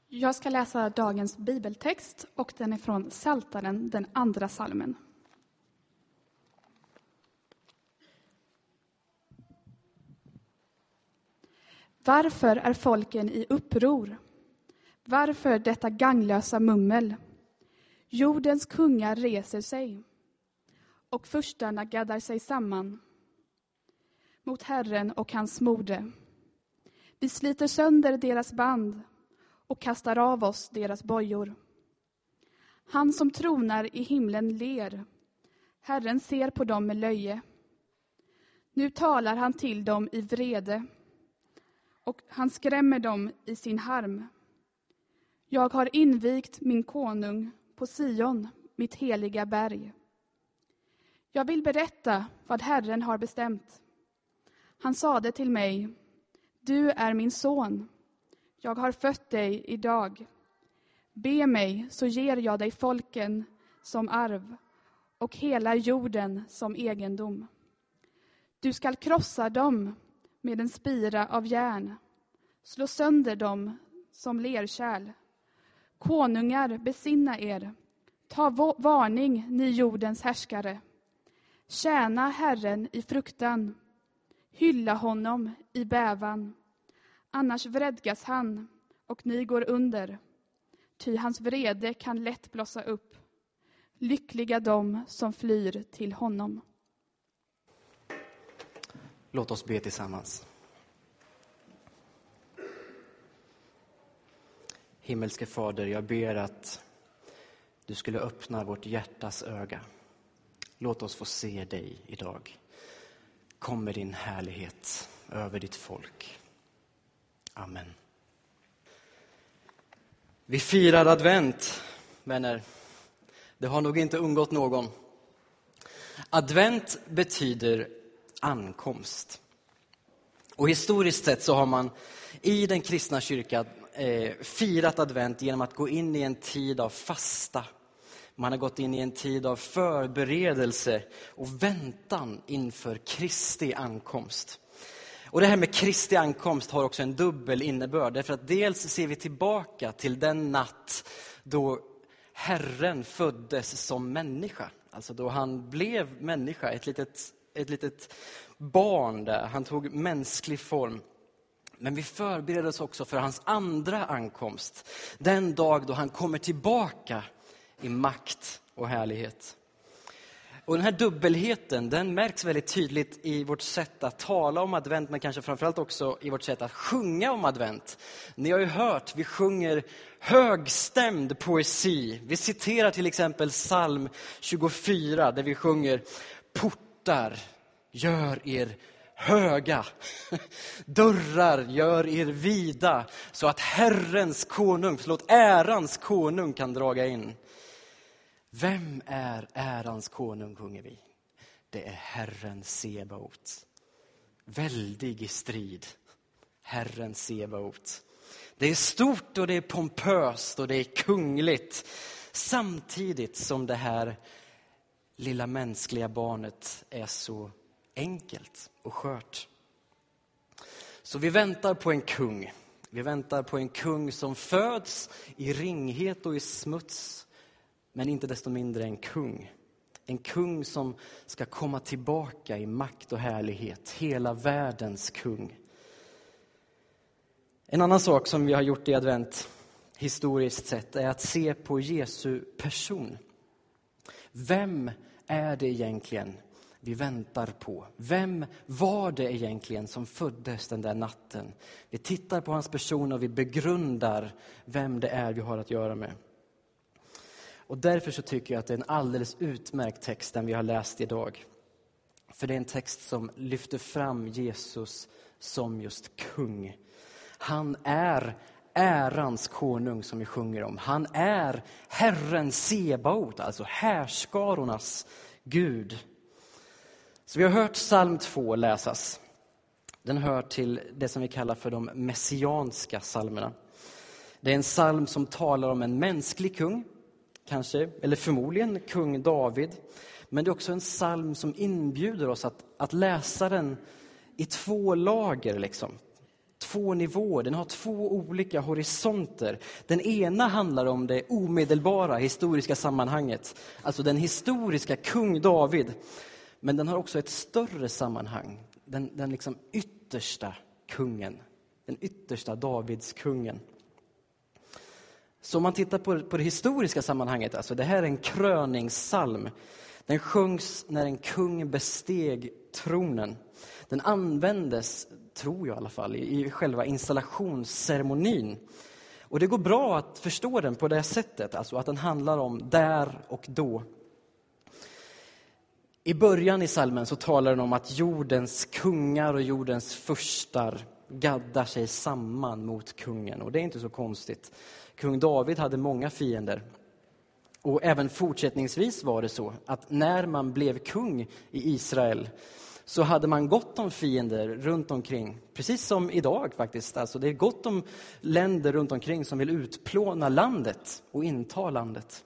Jag ska läsa dagens bibeltext och den är från Psaltaren, den andra psalmen. Varför är folken i uppror? Varför detta ganglösa mummel? Jordens kungar reser sig och furstarna gaddar sig samman mot Herren och hans mode. Vi sliter sönder deras band och kastar av oss deras bojor. Han som tronar i himlen ler. Herren ser på dem med löje. Nu talar han till dem i vrede och han skrämmer dem i sin harm. Jag har invigt min konung på Sion, mitt heliga berg. Jag vill berätta vad Herren har bestämt. Han sade till mig: Du är min son. Jag har fött dig idag. Be mig, så ger jag dig folken som arv och hela jorden som egendom. Du skall krossa dem med en spira av järn, slå sönder dem som lerkärl. Konungar, besinna er. Ta varning, ni jordens härskare. Tjäna Herren i fruktan. Hylla honom i bävan. Annars vredgas han och ni går under. Ty hans vrede kan lätt blossa upp. Lyckliga de som flyr till honom. Låt oss be tillsammans. Himmelske Fader, jag ber att du skulle öppna vårt hjärtas öga. Låt oss få se dig idag. Kom med din härlighet över ditt folk. Amen. Vi firar advent, vänner. Det har nog inte undgått någon. Advent betyder ankomst. Och historiskt sett så har man i den kristna kyrkan firat advent genom att gå in i en tid av fasta. Man har gått in i en tid av förberedelse och väntan inför Kristi ankomst. Och det här med Kristi ankomst har också en dubbel innebörd. Därför att dels ser vi tillbaka till den natt då Herren föddes som människa. Alltså då han blev människa, ett litet barn där. Han tog mänsklig form. Men vi förbereder oss också för hans andra ankomst. Den dag då han kommer tillbaka i makt och härlighet. Och den här dubbelheten, den märks väldigt tydligt i vårt sätt att tala om advent, men kanske framförallt också i vårt sätt att sjunga om advent. Ni har ju hört, vi sjunger högstämd poesi. Vi citerar till exempel psalm 24 där vi sjunger: portar, gör er höga, dörrar, gör er vida, så att Herrens konung, ärans konung kan draga in. Vem är ärans konung, sjunger vi? Det är Herren Sebaot. Väldig i strid, Herren Sebaot. Det är stort och det är pompöst och det är kungligt. Samtidigt som det här lilla mänskliga barnet är så enkelt och skört. Så vi väntar på en kung. Vi väntar på en kung som föds i ringhet och i smuts. Men inte desto mindre en kung. En kung som ska komma tillbaka i makt och härlighet. Hela världens kung. En annan sak som vi har gjort i advent historiskt sett är att se på Jesu person. Vem är det egentligen vi väntar på? Vem var det egentligen som föddes den där natten? Vi tittar på hans person och vi begrundar vem det är vi har att göra med. Och därför så tycker jag att det är en alldeles utmärkt text den vi har läst idag. För det är en text som lyfter fram Jesus som just kung. Han är ärans konung som vi sjunger om. Han är Herren Sebaot, alltså härskarornas Gud. Så vi har hört psalm 2 läsas. Den hör till det som vi kallar för de messianska psalmerna. Det är en psalm som talar om en mänsklig kung. Kanske, eller förmodligen kung David. Men det är också en psalm som inbjuder oss att läsa den i två lager. två nivåer, den har två olika horisonter. Den ena handlar om det omedelbara historiska sammanhanget, alltså den historiska kung David. Men den har också ett större sammanhang, den liksom yttersta kungen, den yttersta Davidskungen. Så om man tittar på det historiska sammanhanget, alltså det här är en kröningssalm. Den sjöngs när en kung besteg tronen. Den användes, tror jag i alla fall, i själva installationsceremonin. Och det går bra att förstå den på det sättet, alltså att den handlar om där och då. I början i salmen så talar den om att jordens kungar och jordens furstar gaddar sig samman mot kungen. Och det är inte så konstigt. Kung David hade många fiender. Och även fortsättningsvis var det så att när man blev kung i Israel så hade man gott om fiender runt omkring. Precis som idag faktiskt. Alltså det är gott om länder runt omkring som vill utplåna landet och inta landet.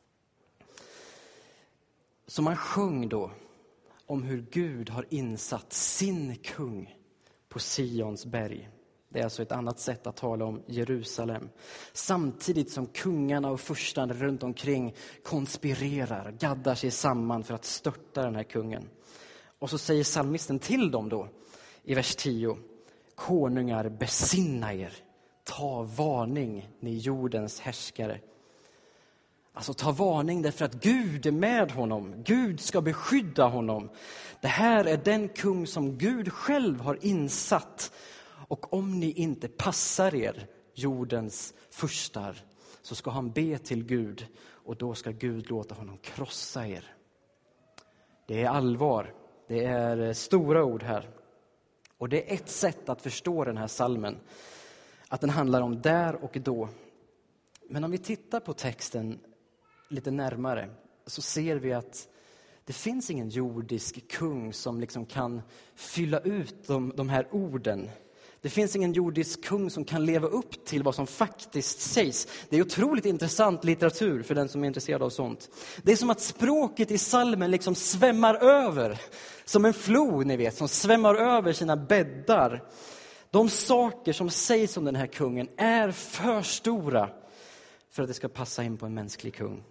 Så man sjöng då om hur Gud har insatt sin kung på Sions berg. Det är alltså ett annat sätt att tala om Jerusalem. Samtidigt som kungarna och furstarna runt omkring konspirerar, gaddar sig samman för att störta den här kungen. Och så säger psalmisten till dem då i vers 10. Konungar, besinna er. Ta varning, ni jordens härskare. Alltså ta varning därför att Gud är med honom. Gud ska beskydda honom. Det här är den kung som Gud själv har insatt. Och om ni inte passar er, jordens furstar, så ska han be till Gud. Och då ska Gud låta honom krossa er. Det är allvar. Det är stora ord här. Och det är ett sätt att förstå den här salmen. Att den handlar om där och då. Men om vi tittar på texten lite närmare så ser vi att det finns ingen jordisk kung som liksom kan fylla ut de här orden. Det finns ingen jordisk kung som kan leva upp till vad som faktiskt sägs. Det är otroligt intressant litteratur för den som är intresserad av sånt. Det är som att språket i salmen liksom svämmar över. Som en flod, ni vet, som svämmar över sina bäddar. De saker som sägs om den här kungen är för stora för att det ska passa in på en mänsklig kung.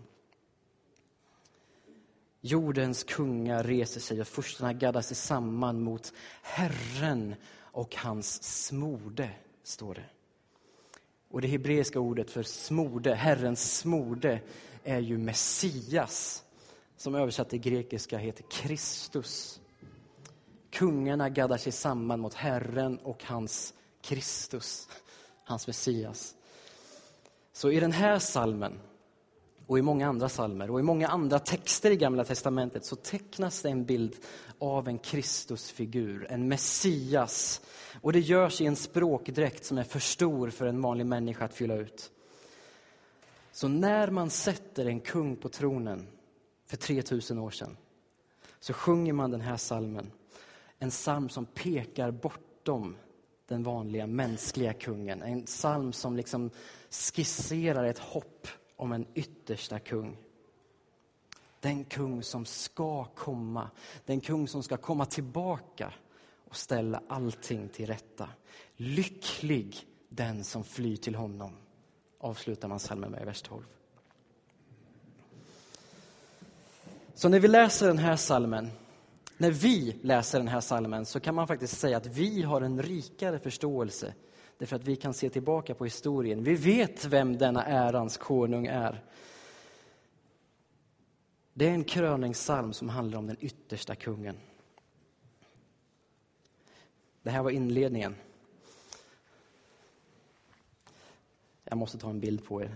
Jordens kungar reser sig och furstarna gaddar sig samman mot Herren och hans smorde, står det. Och det hebreiska ordet för smorde, Herrens smorde, är ju Messias. Som översatt till grekiska heter Kristus. Kungarna gaddar sig samman mot Herren och hans Kristus, hans Messias. Så i den här salmen och i många andra salmer och i många andra texter i Gamla testamentet så tecknas det en bild av en Kristusfigur, en Messias. Och det görs i en språkdräkt som är för stor för en vanlig människa att fylla ut. Så när man sätter en kung på tronen för 3000 år sedan så sjunger man den här salmen. En psalm som pekar bortom den vanliga mänskliga kungen. En psalm som liksom skisserar ett hopp om en yttersta kung. Den kung som ska komma. Den kung som ska komma tillbaka och ställa allting till rätta. Lycklig den som flyr till honom. Avslutar man psalmen med i vers 12. Så när vi läser den här psalmen, när vi läser den här psalmen så kan man faktiskt säga att vi har en rikare förståelse. Därför att vi kan se tillbaka på historien. Vi vet vem denna ärans konung är. Det är en kröningssalm som handlar om den yttersta kungen. Det här var inledningen. Jag måste ta en bild på er.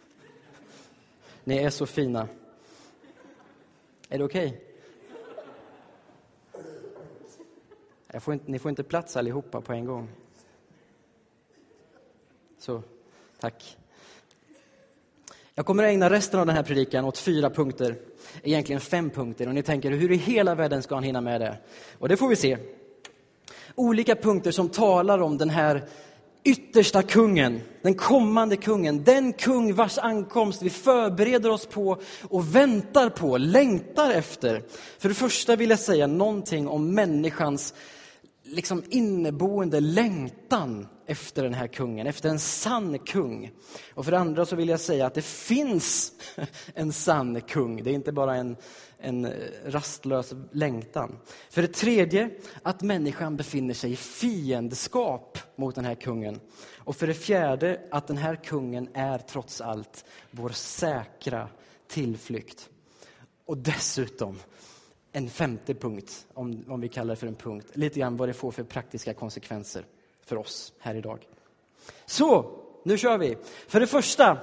Ni är så fina. Är det okej? Ni får inte plats allihopa på en gång. Så, tack. Jag kommer att ägna resten av den här predikan åt 4 punkter. Egentligen 5 punkter. Och ni tänker, hur i hela världen ska han hinna med det? Och det får vi se. Olika punkter som talar om den här yttersta kungen. Den kommande kungen. Den kung vars ankomst vi förbereder oss på och väntar på, längtar efter. För det första vill jag säga någonting om människans liksom inneboende längtan efter den här kungen, efter en sann kung. Och för det andra så vill jag säga att det finns en sann kung. Det är inte bara en rastlös längtan. För det tredje, att människan befinner sig i fiendskap mot den här kungen. Och för det fjärde, att den här kungen är trots allt vår säkra tillflykt. Och dessutom en femte punkt, om vi kallar det för en punkt. Lite grann vad det får för praktiska konsekvenser för oss här idag. Så, nu kör vi. För det första,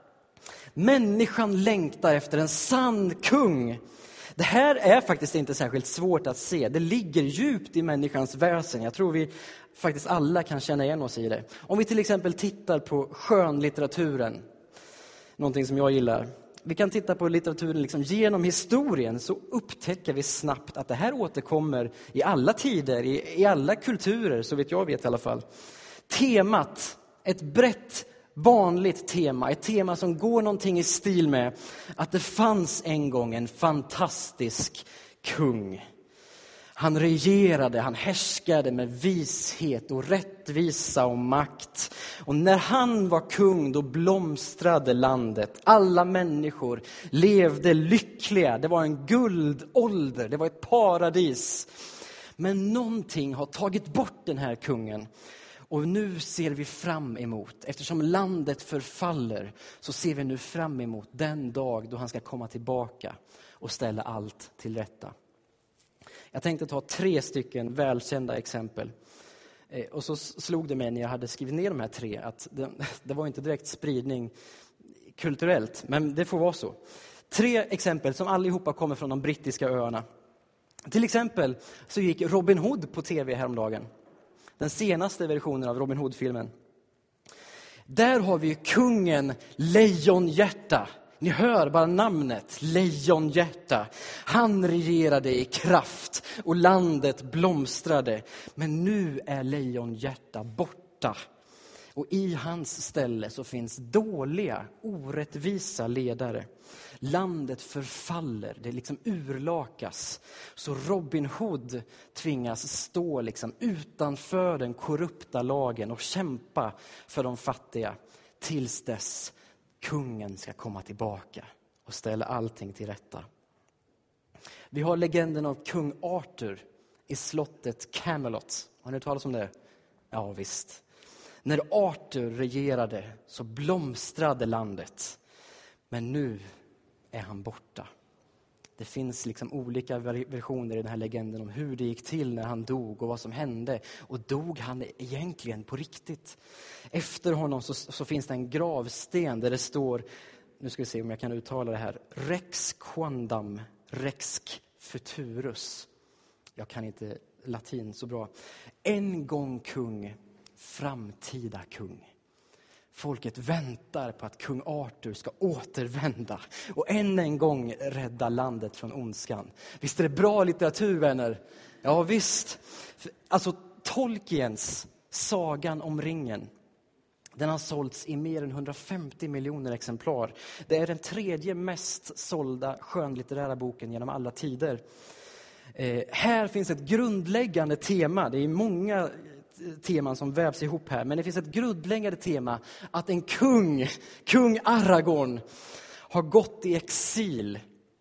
människan längtar efter en sann kung. Det här är faktiskt inte särskilt svårt att se. Det ligger djupt i människans väsen. Jag tror vi faktiskt alla kan känna igen oss i det. Om vi till exempel tittar på skönlitteraturen, någonting som jag gillar. Vi kan titta på litteraturen liksom genom historien, så upptäcker vi snabbt att det här återkommer i alla tider, i alla kulturer, så vet jag i alla fall. Temat, ett brett, vanligt tema, ett tema som går någonting i stil med att det fanns en gång en fantastisk kung. Han regerade, han härskade med vishet och rättvisa och makt. Och när han var kung, då blomstrade landet. Alla människor levde lyckliga. Det var en guldålder, det var ett paradis. Men någonting har tagit bort den här kungen. Och nu ser vi fram emot, eftersom landet förfaller, så ser vi nu fram emot den dag då han ska komma tillbaka och ställa allt till rätta. Jag tänkte ta 3 stycken välkända exempel. Och så slog det mig när jag hade skrivit ner de här 3 att det var inte direkt spridning kulturellt, men det får vara så. 3 exempel som allihopa kommer från de brittiska öarna. Till exempel så gick Robin Hood på tv häromdagen. Den senaste versionen av Robin Hood-filmen. Där har vi kungen Lejonhjärta. Ni hör bara namnet, Lejonhjärta. Han regerade i kraft och landet blomstrade. Men nu är Lejonhjärta borta. Och i hans ställe så finns dåliga, orättvisa ledare. Landet förfaller, det liksom urlakas. Så Robin Hood tvingas stå liksom utanför den korrupta lagen och kämpa för de fattiga tills dess kungen ska komma tillbaka och ställa allting till rätta. Vi har legenden av kung Arthur i slottet Camelot. Har ni hört talas om det? Ja visst. När Arthur regerade så blomstrade landet. Men nu är han borta. Det finns liksom olika versioner i den här legenden om hur det gick till när han dog och vad som hände. Och dog han egentligen på riktigt? Efter honom så finns det en gravsten där det står, nu ska vi se om jag kan uttala det här, Rex Quandam Rex Futurus. Jag kan inte latin så bra. En gång kung, framtida kung. Folket väntar på att kung Arthur ska återvända och än en gång rädda landet från ondskan. Visst är det bra litteratur, vänner? Ja visst. Alltså Tolkiens Sagan om ringen. Den har sålts i mer än 150 miljoner exemplar. Det är den 3:e mest sålda skönlitterära boken genom alla tider. Här finns ett grundläggande tema. Det är många teman som vävs ihop här. Men det finns ett grundläggande tema att en kung Aragorn, har gått i exil.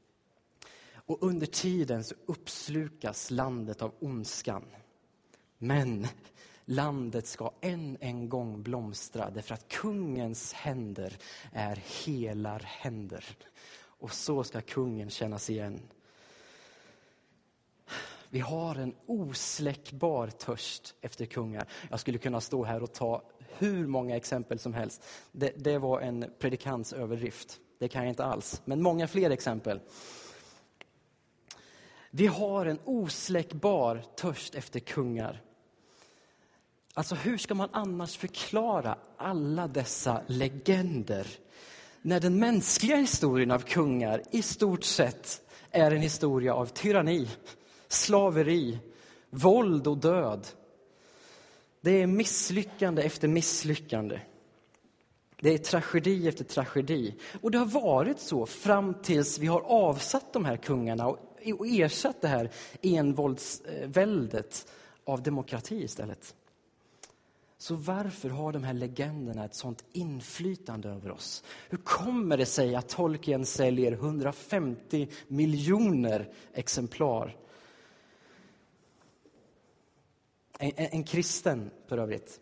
Och under tiden så uppslukas landet av ondskan. Men landet ska en gång blomstra därför att kungens händer är helar händer. Och så ska kungen kännas igen. Vi har en osläckbar törst efter kungar. Jag skulle kunna stå här och ta hur många exempel som helst. Det var en predikants överdrift. Det kan jag inte alls. Men många fler exempel. Vi har en osläckbar törst efter kungar. Alltså hur ska man annars förklara alla dessa legender? När den mänskliga historien av kungar i stort sett är en historia av tyranni, slaveri, våld och död. Det är misslyckande efter misslyckande. Det är tragedi efter tragedi. Och det har varit så fram tills vi har avsatt de här kungarna och ersatt det här envåldsväldet av demokrati istället. Så varför har de här legenderna ett sånt inflytande över oss? Hur kommer det sig att Tolkien säljer 150 miljoner exemplar? En kristen, för övrigt,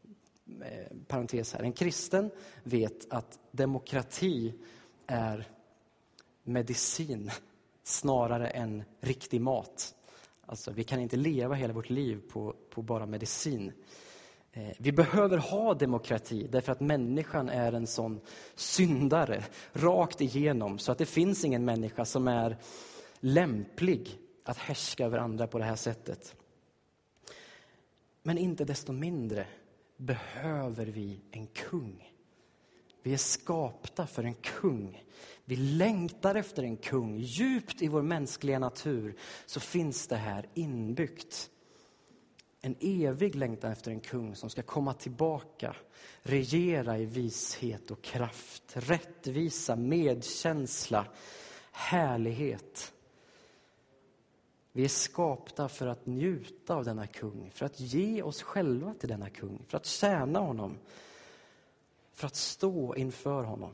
parentes här, en kristen vet att demokrati är medicin snarare än riktig mat. Alltså, vi kan inte leva hela vårt liv på bara medicin. Vi behöver ha demokrati därför att människan är en sån syndare rakt igenom, så att det finns ingen människa som är lämplig att härska över andra på det här sättet. Men inte desto mindre behöver vi en kung. Vi är skapta för en kung. Vi längtar efter en kung. Djupt i vår mänskliga natur så finns det här inbyggt. En evig längtan efter en kung som ska komma tillbaka. Regera i vishet och kraft. Rättvisa, medkänsla, härlighet. Vi är skapta för att njuta av denna kung. För att ge oss själva till denna kung. För att tjäna honom. För att stå inför honom.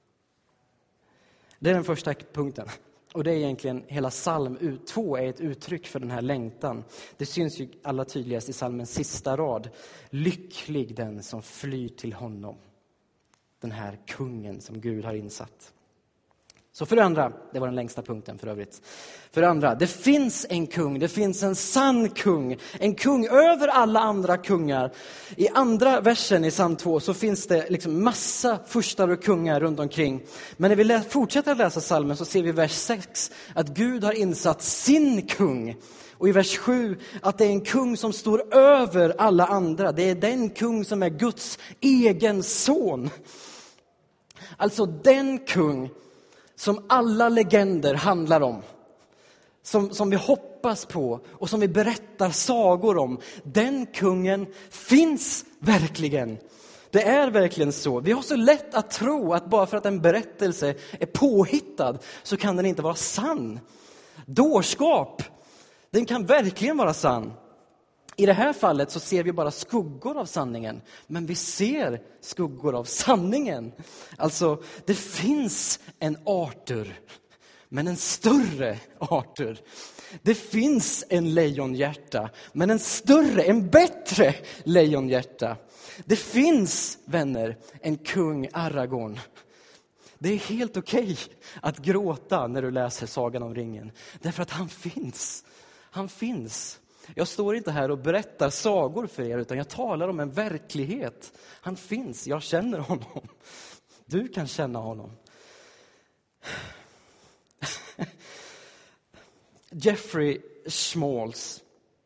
Det är den första punkten. Och det är egentligen hela psalm 2 är ett uttryck för den här längtan. Det syns ju allra tydligast i psalmens sista rad. Lycklig den som flyr till honom. Den här kungen som Gud har insatt. Så för det andra, det var den längsta punkten för övrigt. För det andra, det finns en kung, det finns en sann kung. En kung över alla andra kungar. I andra versen i psalm 2 så finns det liksom massa furstar och kungar runt omkring. Men när vi fortsätter att läsa psalmen så ser vi i vers 6 att Gud har insatt sin kung. Och i vers 7 att det är en kung som står över alla andra. Det är den kung som är Guds egen son. Alltså den kung som alla legender handlar om. Som vi hoppas på och som vi berättar sagor om. Den kungen finns verkligen. Det är verkligen så. Vi har så lätt att tro att bara för att en berättelse är påhittad så kan den inte vara sann. Dårskap. Den kan verkligen vara sann. I det här fallet så ser vi bara skuggor av sanningen. Men vi ser skuggor av sanningen. Alltså, det finns en Arthur. Men en större Arthur. Det finns en lejonhjärta. Men en större, en bättre lejonhjärta. Det finns, vänner, en kung Aragorn. Det är helt okej att gråta när du läser Sagan om ringen. Därför att han finns. Han finns. Jag står inte här och berättar sagor för er, utan jag talar om en verklighet. Han finns, jag känner honom. Du kan känna honom. Jeffrey Smalls.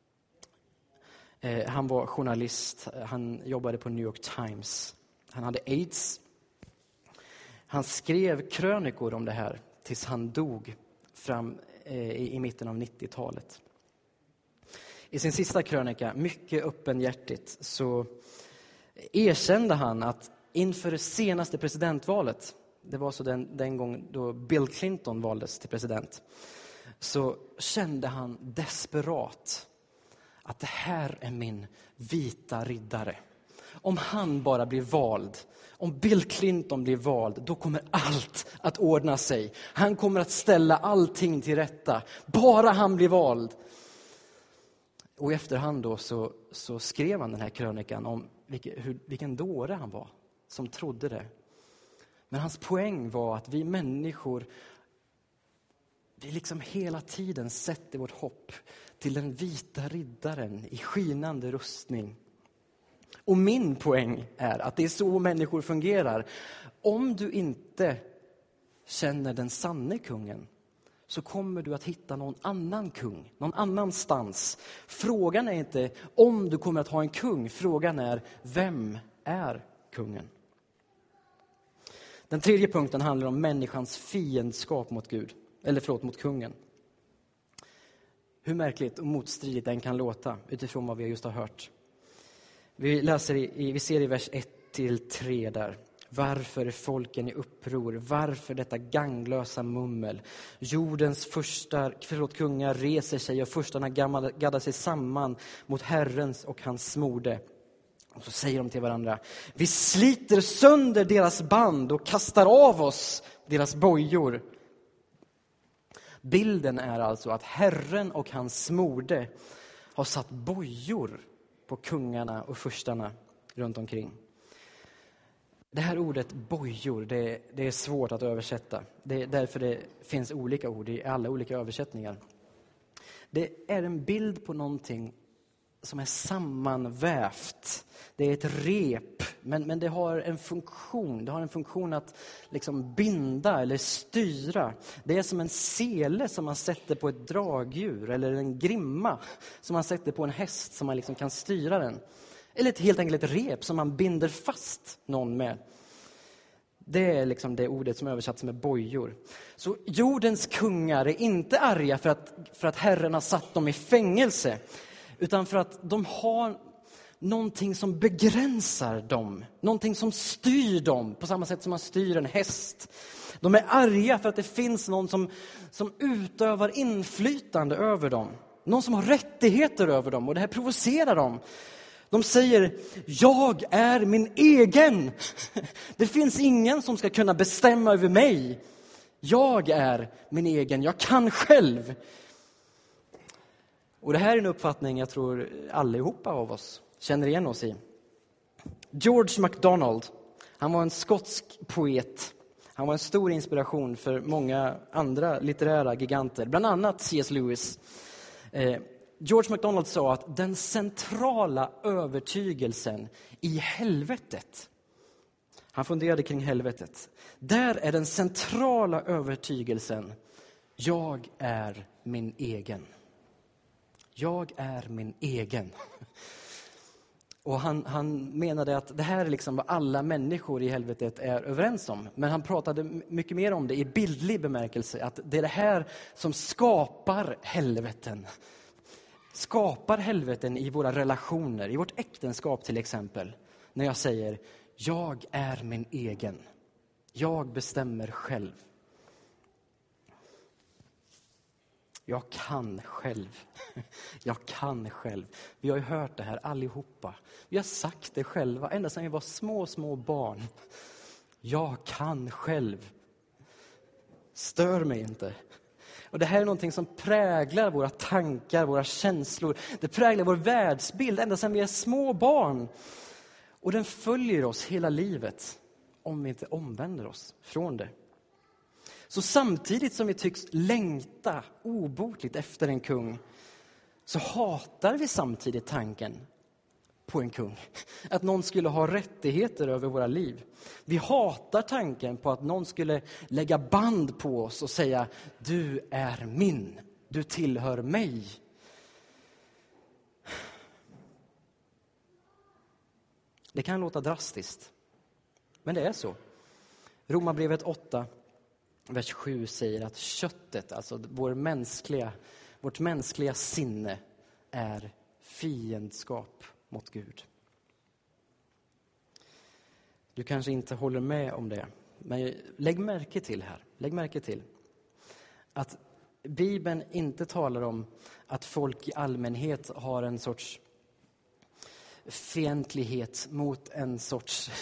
Han var journalist. Han jobbade på New York Times. Han hade AIDS. Han skrev krönikor om det här tills han dog fram i mitten av 90-talet. I sin sista krönika, mycket öppenhjärtigt, så erkände han att inför det senaste presidentvalet, det var så den gång då Bill Clinton valdes till president, så kände han desperat att det här är min vita riddare. Om han bara blir vald, om Bill Clinton blir vald, då kommer allt att ordna sig. Han kommer att ställa allting till rätta, bara han blir vald. Och i efterhand då så skrev han den här krönikan om vilken dåre han var som trodde det. Men hans poäng var att vi människor, vi liksom hela tiden sätter vårt hopp till den vita riddaren i skinande rustning. Och min poäng är att det är så människor fungerar. Om du inte känner den sanne kungen, så kommer du att hitta någon annan kung, någon annanstans. Frågan är inte om du kommer att ha en kung, frågan är vem är kungen? Den tredje punkten handlar om människans fiendskap mot Gud, mot kungen. Hur märkligt och motstridigt den kan låta utifrån vad vi just har hört. Vi ser i vers 1-3 där. Varför är folken i uppror? Varför detta ganglösa mummel? Jordens kungar reser sig och furstarna gaddar sig samman mot Herrens och hans smorde. Och så säger de till varandra: vi sliter sönder deras band och kastar av oss deras bojor. Bilden är alltså att Herren och hans smorde har satt bojor på kungarna och furstarna runt omkring. Det här ordet bojor, det är svårt att översätta. Det är därför det finns olika ord i alla olika översättningar. Det är en bild på någonting som är sammanvävt. Det är ett rep, men det har en funktion. Det har en funktion att liksom binda eller styra. Det är som en sele som man sätter på ett dragdjur, eller en grimma som man sätter på en häst som man liksom kan styra den. Eller helt enkelt ett rep som man binder fast någon med. Det är liksom det ordet som översatts med bojor. Så jordens kungar är inte arga för att Herren har satt dem i fängelse, utan för att de har någonting som begränsar dem. Någonting som styr dem på samma sätt som man styr en häst. De är arga för att det finns någon som utövar inflytande över dem. Någon som har rättigheter över dem, och det här provocerar dem. De säger: jag är min egen. Det finns ingen som ska kunna bestämma över mig. Jag är min egen, jag kan själv. Och det här är en uppfattning jag tror allihopa av oss känner igen oss i. George MacDonald, han var en skotsk poet. Han var en stor inspiration för många andra litterära giganter, bland annat C.S. Lewis. George MacDonald sa att den centrala övertygelsen i helvetet, han funderade kring helvetet, där är den centrala övertygelsen: jag är min egen. Jag är min egen. Och han menade att det här är liksom vad alla människor i helvetet är överens om. Men han pratade mycket mer om det i bildlig bemärkelse. Att det är det här som skapar helveten. Skapar helveten i våra relationer, i vårt äktenskap till exempel. När jag säger: jag är min egen. Jag bestämmer själv. Jag kan själv. Jag kan själv. Vi har ju hört det här allihopa. Vi har sagt det själva ända sedan vi var små barn. Jag kan själv. Stör mig inte. Och det här är någonting som präglar våra tankar, våra känslor. Det präglar vår världsbild ända sedan vi är små barn. Och den följer oss hela livet om vi inte omvänder oss från det. Så samtidigt som vi tycks längta obotligt efter en kung, så hatar vi samtidigt tanken på en kung. Att någon skulle ha rättigheter över våra liv. Vi hatar tanken på att någon skulle lägga band på oss och säga: du är min, du tillhör mig. Det kan låta drastiskt, men det är så. Romarbrevet 8, vers 7 säger att köttet, alltså vårt mänskliga sinne, är fiendskap mot Gud. Du kanske inte håller med om det, men lägg märke till att Bibeln inte talar om att folk i allmänhet har en sorts fientlighet mot en sorts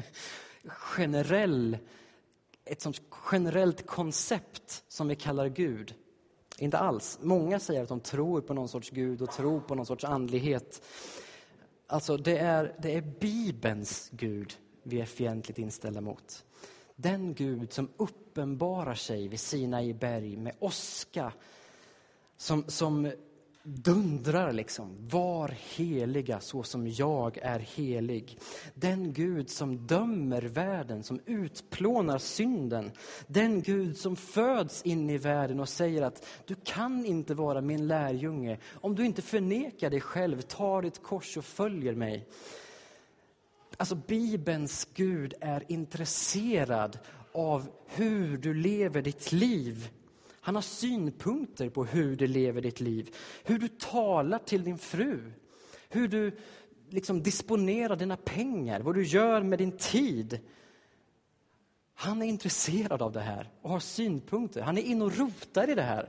ett sånt generellt koncept som vi kallar Gud. Inte alls. Många säger att de tror på någon sorts Gud och tror på någon sorts andlighet. Alltså det är Bibelns Gud vi är fientligt inställda mot. Den Gud som uppenbarar sig vid Sinai berg med åska, som dundrar liksom: var heliga så som jag är helig. Den Gud som dömer världen, som utplånar synden. Den Gud som föds in i världen och säger att du kan inte vara min lärjunge om du inte förnekar dig själv, tar ditt kors och följer mig. Alltså Bibelns Gud är intresserad av hur du lever ditt liv. Han har synpunkter på hur du lever ditt liv. Hur du talar till din fru. Hur du liksom disponerar dina pengar. Vad du gör med din tid. Han är intresserad av det här och har synpunkter. Han är in och rotar i det här.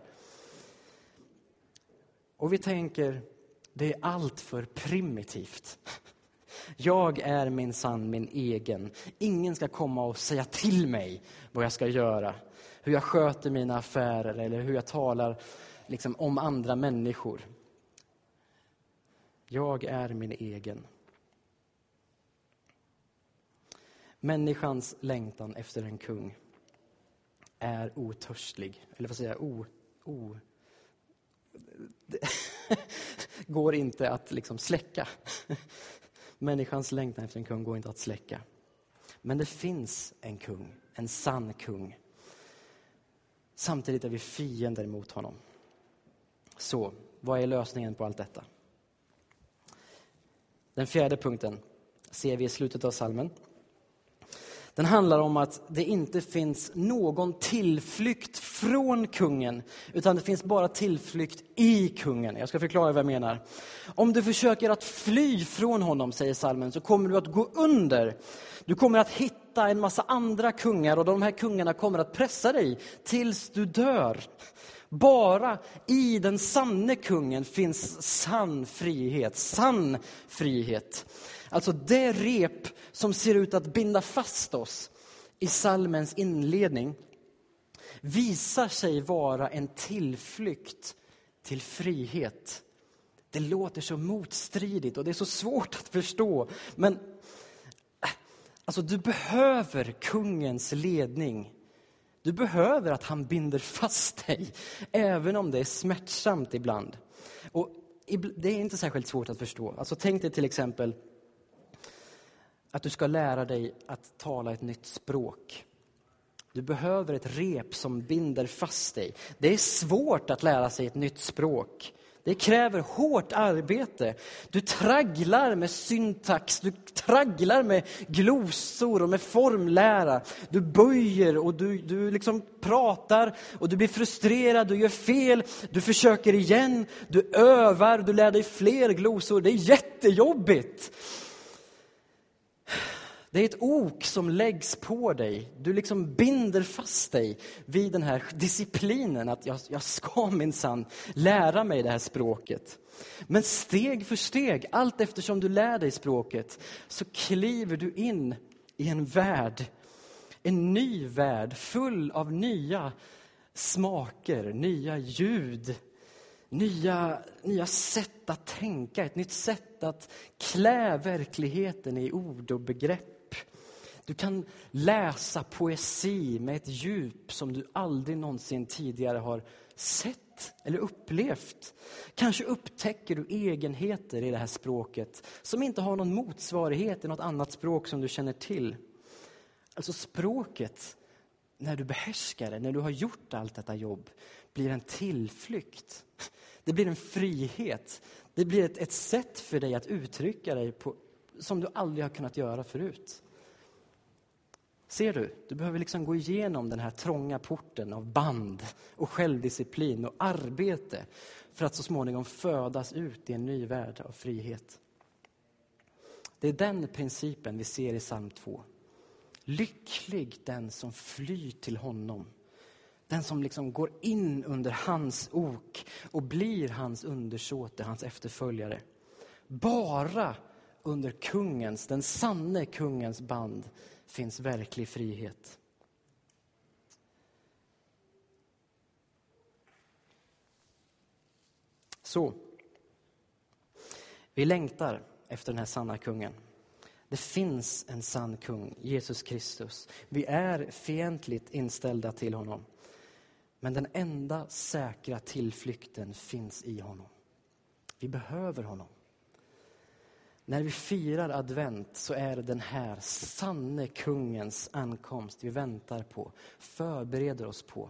Och vi tänker, det är allt för primitivt. Jag är minsann min egen. Ingen ska komma och säga till mig vad jag ska göra. Hur jag sköter mina affärer eller hur jag talar liksom om andra människor. Jag är min egen. Människans längtan efter en kung är otörstlig. Eller vad säger jag? Det går inte att liksom släcka. Människans längtan efter en kung går inte att släcka. Men det finns en kung, en sann kung. Samtidigt är vi fiender mot honom. Så, vad är lösningen på allt detta? Den 4:e punkten ser vi i slutet av psalmen. Den handlar om att det inte finns någon tillflykt från kungen, utan det finns bara tillflykt i kungen. Jag ska förklara vad jag menar. Om du försöker att fly från honom, säger psalmen, så kommer du att gå under. Du kommer att hitta en massa andra kungar och de här kungarna kommer att pressa dig tills du dör. Bara i den sanne kungen finns sann frihet. Alltså det rep som ser ut att binda fast oss i psalmens inledning visar sig vara en tillflykt till frihet. Det låter så motstridigt och det är så svårt att förstå. Men alltså, du behöver kungens ledning. Du behöver att han binder fast dig, även om det är smärtsamt ibland. Och det är inte särskilt svårt att förstå. Alltså, tänk dig till exempel att du ska lära dig att tala ett nytt språk. Du behöver ett rep som binder fast dig. Det är svårt att lära sig ett nytt språk. Det kräver hårt arbete. Du tragglar med syntax, du tragglar med glosor och med formlära. Du böjer och du liksom pratar och du blir frustrerad, du gör fel, du försöker igen, du övar, du lär dig fler glosor. Det är jättejobbigt. Det är ett ok som läggs på dig. Du liksom binder fast dig vid den här disciplinen att jag ska minsann lära mig det här språket. Men steg för steg, allt eftersom du lär dig språket, så kliver du in i en värld. En ny värld full av nya smaker, nya ljud, nya sätt att tänka, ett nytt sätt att klä verkligheten i ord och begrepp. Du kan läsa poesi med ett djup som du aldrig någonsin tidigare har sett eller upplevt. Kanske upptäcker du egenheter i det här språket som inte har någon motsvarighet i något annat språk som du känner till. Alltså språket, när du behärskar det, när du har gjort allt detta jobb, blir en tillflykt. Det blir en frihet. Det blir ett sätt för dig att uttrycka dig på, som du aldrig har kunnat göra förut. Ser du? Du behöver liksom gå igenom den här trånga porten av band och självdisciplin och arbete för att så småningom födas ut i en ny värld av frihet. Det är den principen vi ser i psalm 2. Lycklig den som flyr till honom. Den som liksom går in under hans ok och blir hans undersåte, hans efterföljare. Bara under kungens, den sanne kungens band finns verklig frihet. Så, vi längtar efter den här sanna kungen. Det finns en sann kung, Jesus Kristus. Vi är fientligt inställda till honom. Men den enda säkra tillflykten finns i honom. Vi behöver honom. När vi firar advent så är det den här sanne kungens ankomst vi väntar på, förbereder oss på.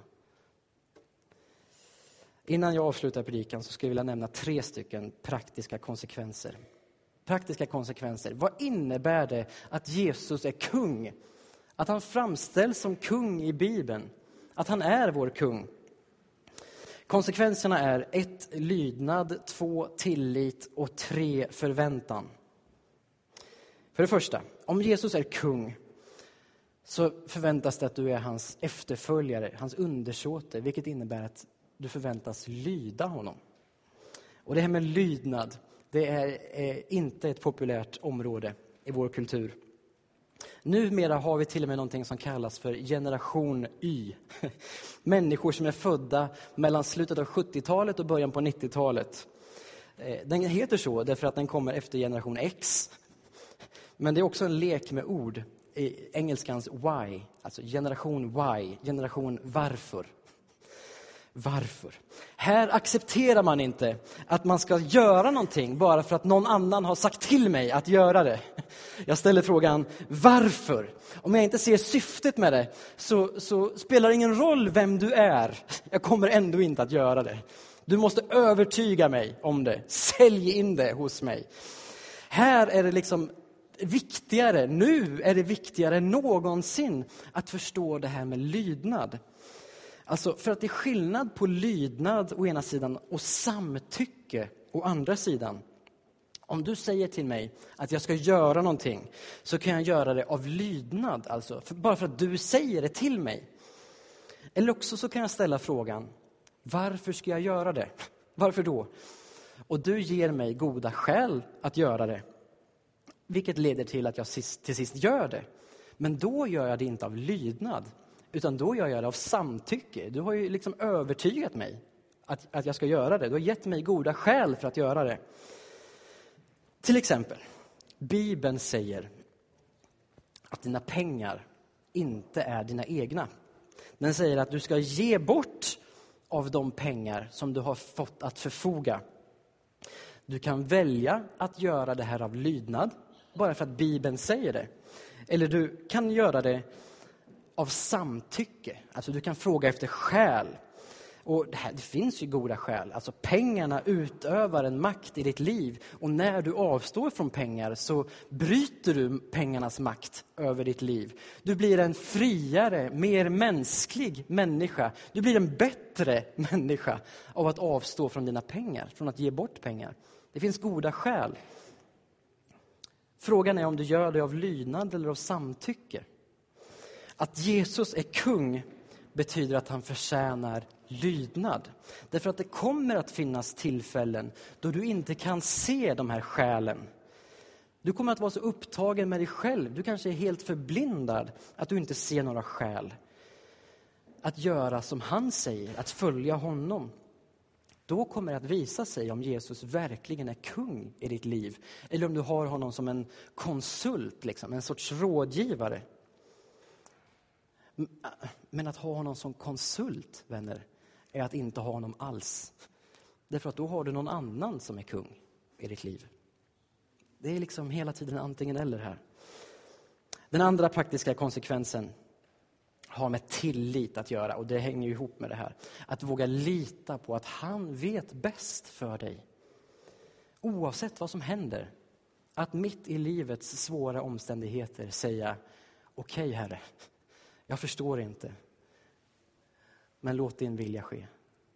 Innan jag avslutar predikan så skulle jag vilja nämna 3 stycken praktiska konsekvenser. Praktiska konsekvenser. Vad innebär det att Jesus är kung? Att han framställs som kung i Bibeln? Att han är vår kung? Konsekvenserna är 1. Lydnad, 2. Tillit och 3. Förväntan. För det första, om Jesus är kung så förväntas det att du är hans efterföljare, hans undersåte, vilket innebär att du förväntas lyda honom. Och det här med lydnad, Det är inte ett populärt område i vår kultur. Numera har vi till och med någonting som kallas för generation Y. Människor som är födda mellan slutet av 70-talet och början på 90-talet. Den heter så därför att den kommer efter generation X. Men det är också en lek med ord i engelskans why. Alltså generation why, generation varför. Varför? Här accepterar man inte att man ska göra någonting bara för att någon annan har sagt till mig att göra det. Jag ställer frågan, varför? Om jag inte ser syftet med det så spelar det ingen roll vem du är. Jag kommer ändå inte att göra det. Du måste övertyga mig om det. Sälj in det hos mig. Här är det liksom viktigare, nu är det viktigare än någonsin att förstå det här med lydnad. Alltså för att det är skillnad på lydnad å ena sidan och samtycke å andra sidan. Om du säger till mig att jag ska göra någonting så kan jag göra det av lydnad, alltså bara för att du säger det till mig. Eller också så kan jag ställa frågan, varför ska jag göra det? Varför då? Och du ger mig goda skäl att göra det. Vilket leder till att jag till sist gör det. Men då gör jag det inte av lydnad. Utan då gör jag det av samtycke. Du har ju liksom övertygat mig att jag ska göra det. Du har gett mig goda skäl för att göra det. Till exempel, Bibeln säger att dina pengar inte är dina egna. Den säger att du ska ge bort av de pengar som du har fått att förfoga. Du kan välja att göra det här av lydnad, bara för att Bibeln säger det. Eller du kan göra det av samtycke. Alltså du kan fråga efter skäl. Och det finns ju goda skäl. Alltså pengarna utövar en makt i ditt liv. Och när du avstår från pengar så bryter du pengarnas makt över ditt liv. Du blir en friare, mer mänsklig människa. Du blir en bättre människa av att avstå från dina pengar. Från att ge bort pengar. Det finns goda skäl. Frågan är om du gör det av lydnad eller av samtycke. Att Jesus är kung betyder att han förtjänar lydnad. Därför att det kommer att finnas tillfällen då du inte kan se de här skälen. Du kommer att vara så upptagen med dig själv. Du kanske är helt förblindad att du inte ser några skäl. Att göra som han säger, att följa honom. Då kommer det att visa sig om Jesus verkligen är kung i ditt liv. Eller om du har honom som en konsult, liksom, en sorts rådgivare. Men att ha honom som konsult, vänner, är att inte ha honom alls. Därför att då har du någon annan som är kung i ditt liv. Det är liksom hela tiden antingen eller här. Den andra praktiska konsekvensen har med tillit att göra. Och det hänger ihop med det här. Att våga lita på att han vet bäst för dig. Oavsett vad som händer. Att mitt i livets svåra omständigheter säga, okej, Herre, jag förstår inte. Men låt din vilja ske.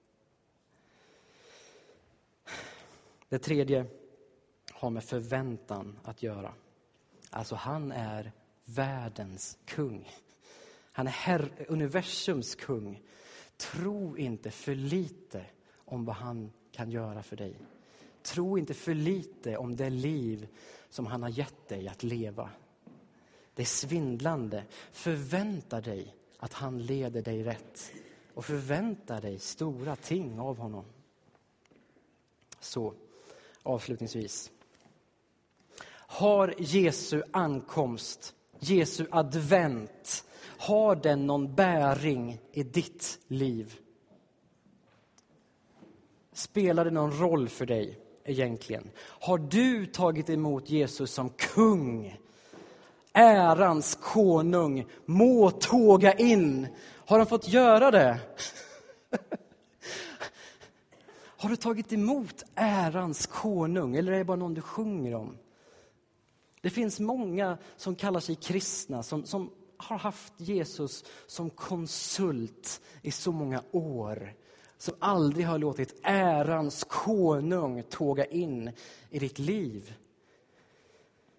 Det tredje har med förväntan att göra. Alltså han är världens kung. Han är universums kung. Tro inte för lite om vad han kan göra för dig. Tro inte för lite om det liv som han har gett dig att leva. Det är svindlande. Förvänta dig att han leder dig rätt. Och förvänta dig stora ting av honom. Så, avslutningsvis. Har Jesu ankomst, Jesu advent, har den någon bäring i ditt liv? Spelar det någon roll för dig egentligen? Har du tagit emot Jesus som kung? Ärans konung, må tåga in. Har han fått göra det? Har du tagit emot ärans konung? Eller är det bara någon du sjunger om? Det finns många som kallar sig kristna. Som har haft Jesus som konsult i så många år. Som aldrig har låtit ärans konung tåga in i ditt liv.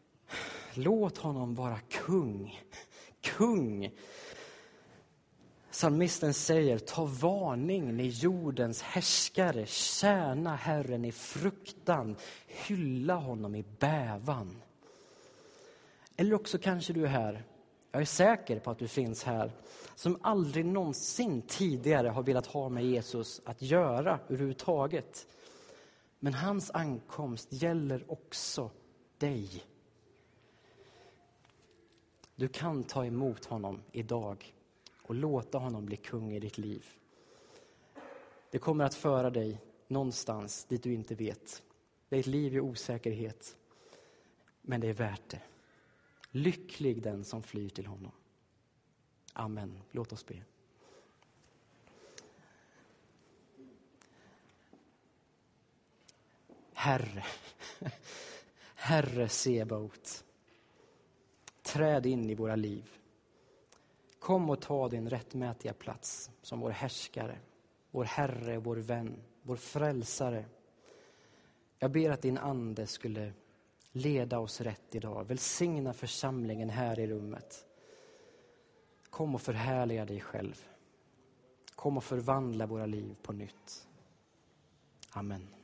Låt honom vara kung. Kung. Psalmisten säger: ta varning ni jordens härskare, tjäna Herren i fruktan, hylla honom i bävan. Eller också kanske du är här, jag är säker på att du finns här, som aldrig någonsin tidigare har velat ha med Jesus att göra överhuvudtaget. Men hans ankomst gäller också dig. Du kan ta emot honom idag och låta honom bli kung i ditt liv. Det kommer att föra dig någonstans dit du inte vet. Det är ett liv i osäkerhet, men det är värt det. Lycklig den som flyr till honom. Amen. Låt oss be. Herre Sebaot, träd in i våra liv. Kom och ta din rättmätiga plats som vår härskare, vår Herre, vår vän, vår frälsare. Jag ber att din ande skulle leda oss rätt idag. Välsigna församlingen här i rummet. Kom och förhärliga dig själv. Kom och förvandla våra liv på nytt. Amen.